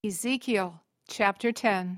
Ezekiel chapter 10.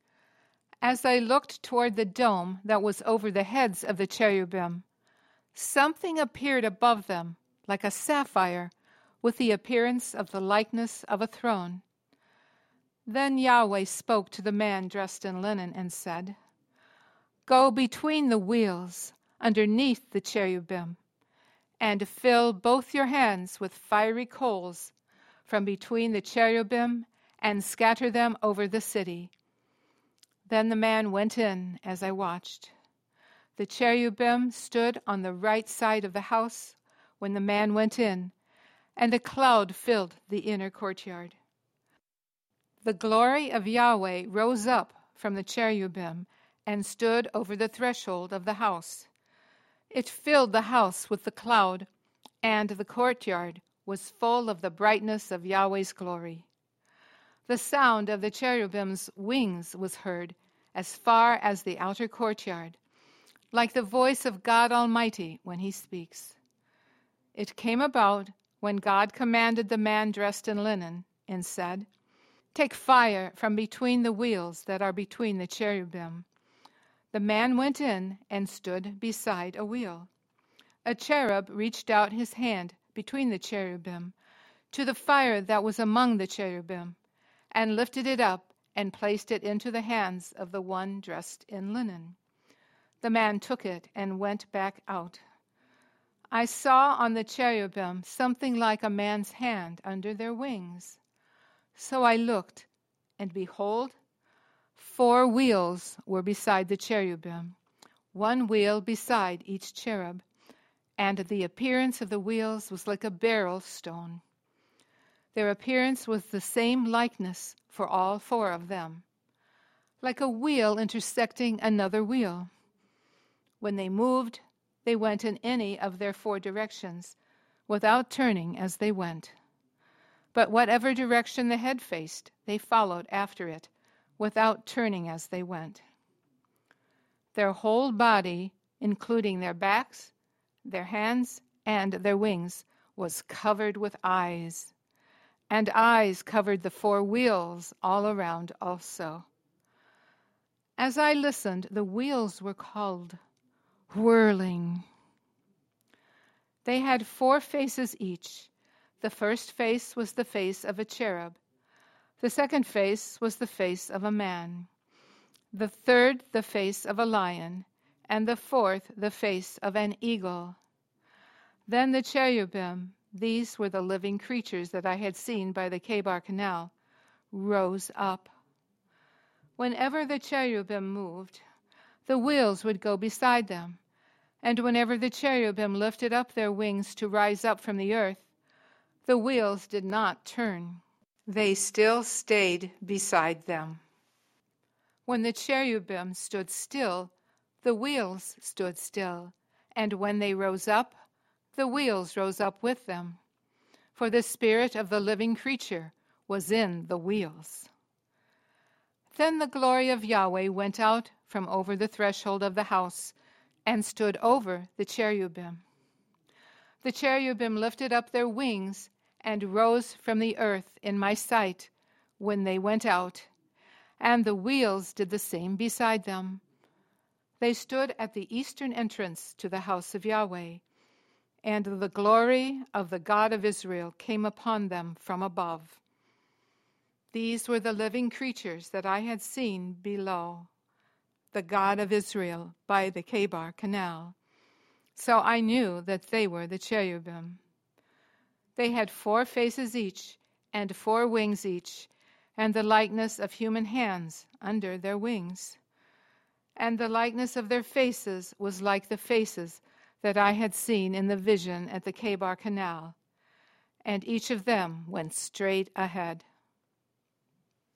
As I looked toward the dome that was over the heads of the cherubim, something appeared above them like a sapphire with the appearance of the likeness of a throne. Then Yahweh spoke to the man dressed in linen and said, "Go between the wheels underneath the cherubim, and fill both your hands with fiery coals from between the cherubim and scatter them over the city." Then the man went in as I watched. The cherubim stood on the right side of the house when the man went in, and a cloud filled the inner courtyard. The glory of Yahweh rose up from the cherubim and stood over the threshold of the house. It filled the house with the cloud, and the courtyard was full of the brightness of Yahweh's glory. The sound of the cherubim's wings was heard as far as the outer courtyard, like the voice of God Almighty when he speaks. It came about when God commanded the man dressed in linen and said, "Take fire from between the wheels that are between the cherubim." The man went in and stood beside a wheel. A cherub reached out his hand between the cherubim to the fire that was among the cherubim, and lifted it up and placed it into the hands of the one dressed in linen. The man took it and went back out. I saw on the cherubim something like a man's hand under their wings. So I looked, and behold, 4 wheels were beside the cherubim, 1 wheel beside each cherub, and the appearance of the wheels was like a beryl stone. Their appearance was the same likeness for all 4 of them, like a wheel intersecting another wheel. When they moved, they went in any of their 4 directions, without turning as they went. But whatever direction the head faced, they followed after it, without turning as they went. Their whole body, including their backs, their hands, and their wings, was covered with eyes, and eyes covered the 4 wheels all around also. As I listened, the wheels were called whirling. They had 4 faces each. The first face was the face of a cherub. The second face was the face of a man. The third, the face of a lion. And the fourth, the face of an eagle. Then the cherubim, these were the living creatures that I had seen by the Chebar Canal, rose up. Whenever the cherubim moved, the wheels would go beside them, and whenever the cherubim lifted up their wings to rise up from the earth, the wheels did not turn. They still stayed beside them. When the cherubim stood still, the wheels stood still, and when they rose up, the wheels rose up with them, for the spirit of the living creature was in the wheels. Then the glory of Yahweh went out from over the threshold of the house and stood over the cherubim. The cherubim lifted up their wings and rose from the earth in my sight when they went out, and the wheels did the same beside them. They stood at the eastern entrance to the house of Yahweh, and the glory of the God of Israel came upon them from above. These were the living creatures that I had seen below, the God of Israel by the Chebar Canal. So I knew that they were the cherubim. They had 4 faces each, and 4 wings each, and the likeness of human hands under their wings. And the likeness of their faces was like the faces that I had seen in the vision at the Chebar Canal, and each of them went straight ahead.